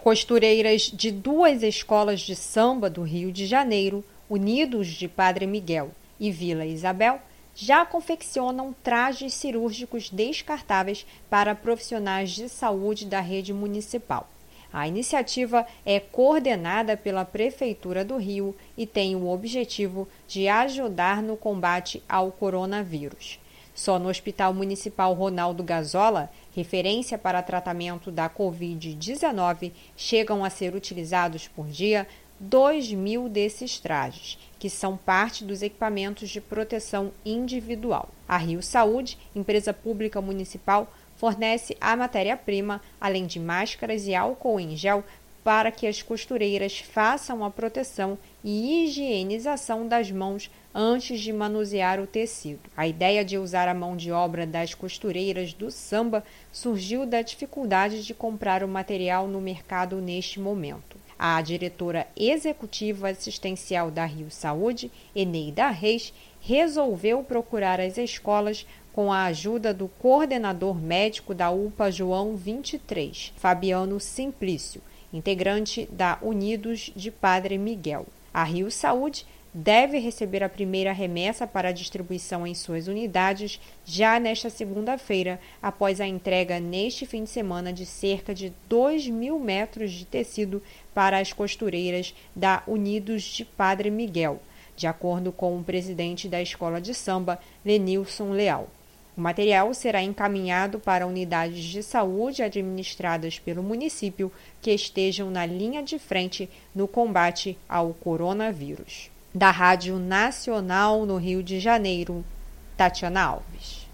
Costureiras de 2 escolas de samba do Rio de Janeiro, Unidos de Padre Miguel e Vila Isabel, já confeccionam trajes cirúrgicos descartáveis para profissionais de saúde da rede municipal. A iniciativa é coordenada pela Prefeitura do Rio e tem o objetivo de ajudar no combate ao coronavírus. Só no Hospital Municipal Ronaldo Gazola, referência para tratamento da Covid-19, chegam a ser utilizados por dia 2.000 desses trajes, que são parte dos equipamentos de proteção individual. A Rio Saúde, empresa pública municipal, fornece a matéria-prima, além de máscaras e álcool em gel, para que as costureiras façam a proteção e higienização das mãos antes de manusear o tecido. A ideia de usar a mão de obra das costureiras do samba surgiu da dificuldade de comprar o material no mercado neste momento. A diretora executiva assistencial da Rio Saúde, Eneida Reis, resolveu procurar as escolas com a ajuda do coordenador médico da UPA João 23, Fabiano Simplício, integrante da Unidos de Padre Miguel. A Rio Saúde deve receber a primeira remessa para distribuição em suas unidades já nesta segunda-feira, após a entrega neste fim de semana de cerca de 2.000 metros de tecido para as costureiras da Unidos de Padre Miguel, de acordo com o presidente da escola de samba, Lenilson Leal. O material será encaminhado para unidades de saúde administradas pelo município que estejam na linha de frente no combate ao coronavírus. Da Rádio Nacional no Rio de Janeiro, Tatiana Alves.